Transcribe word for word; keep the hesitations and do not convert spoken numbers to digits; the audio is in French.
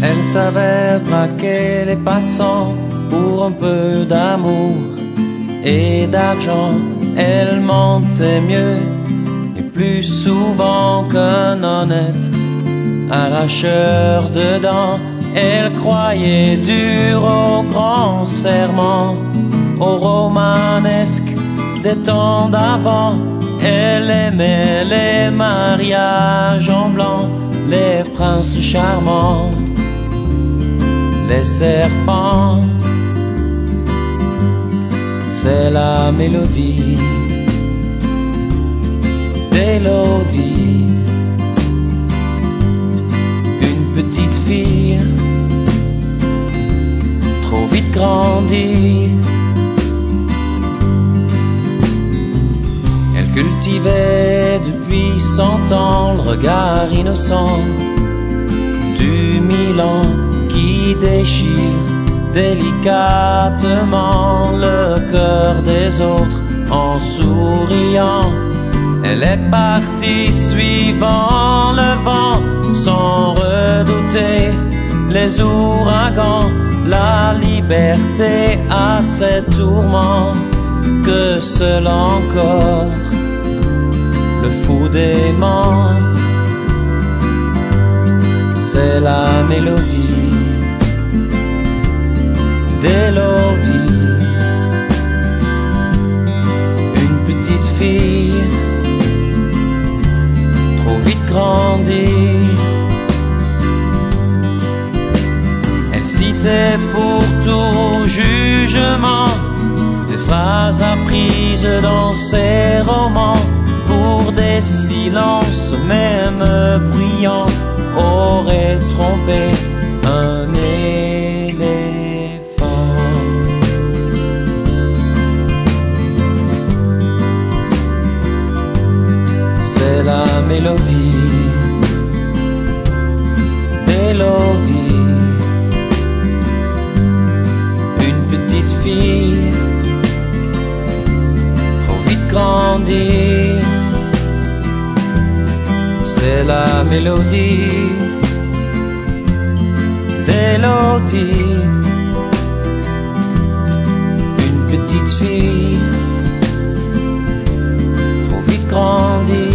Elle savait braquer les passants pour un peu d'amour et d'argent. Elle mentait mieux et plus souvent qu'un honnête arracheur de dents. Elle croyait dur aux grands serments, aux romanesques des temps d'avant. Elle aimait les mariages en blanc, les princes charmants, les serpents. C'est la mélodie d'Élodie, une petite fille trop vite grandie. Elle cultivait depuis cent ans le regard innocent du Milan qui déchire délicatement le cœur des autres en souriant. Elle est partie suivant le vent sans redouter les ouragans. La liberté a ses tourments que seul encore le fou dément. C'est la mélodie d'Élodie, une petite fille trop vite grandie. Elle citait pour tout jugement des phrases apprises dans ses romans, pour des silences même bruyants aurait trompé un éléphant. C'est la mélodie d'Élodie, une petite fille trop vite grandie. C'est la mélodie d'Élodie, une petite fille trop vite grandie.